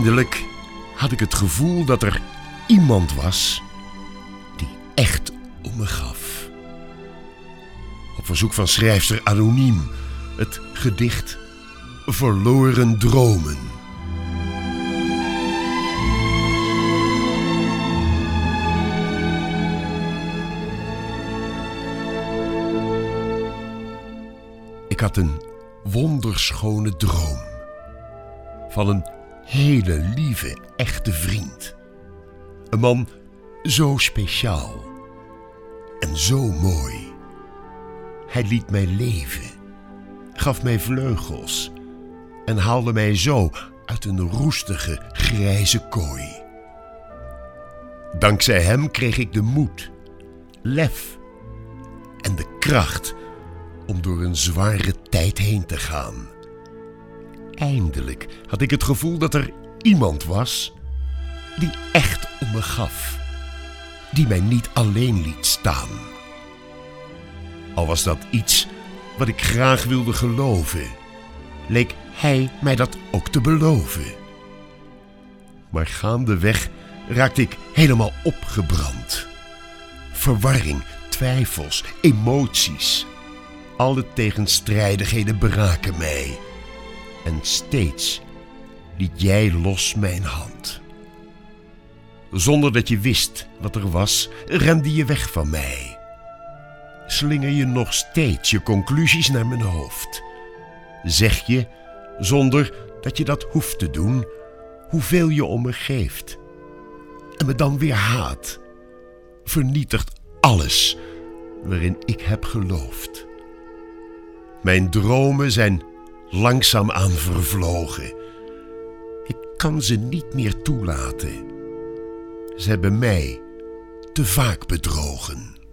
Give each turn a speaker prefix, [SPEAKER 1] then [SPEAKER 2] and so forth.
[SPEAKER 1] Eindelijk had ik het gevoel dat er iemand was die echt om me gaf. Op verzoek van schrijfster Anoniem, het gedicht Verloren Dromen. Ik had een wonderschone droom van een hele lieve, echte vriend. Een man zo speciaal en zo mooi. Hij liet mij leven, gaf mij vleugels en haalde mij zo uit een roestige, grijze kooi. Dankzij hem kreeg ik de moed, lef en de kracht om door een zware tijd heen te gaan. Eindelijk had ik het gevoel dat er iemand was die echt om me gaf, die mij niet alleen liet staan. Al was dat iets wat ik graag wilde geloven, leek hij mij dat ook te beloven. Maar gaandeweg raakte ik helemaal opgebrand. Verwarring, twijfels, emoties, alle tegenstrijdigheden braken mij. En steeds liet jij los mijn hand. Zonder dat je wist wat er was, rende je weg van mij. Slinger je nog steeds je conclusies naar mijn hoofd. Zeg je, zonder dat je dat hoeft te doen, hoeveel je om me geeft. En me dan weer haat. Vernietigt alles waarin ik heb geloofd. Mijn dromen zijn langzaamaan vervlogen. Ik kan ze niet meer toelaten. Ze hebben mij te vaak bedrogen.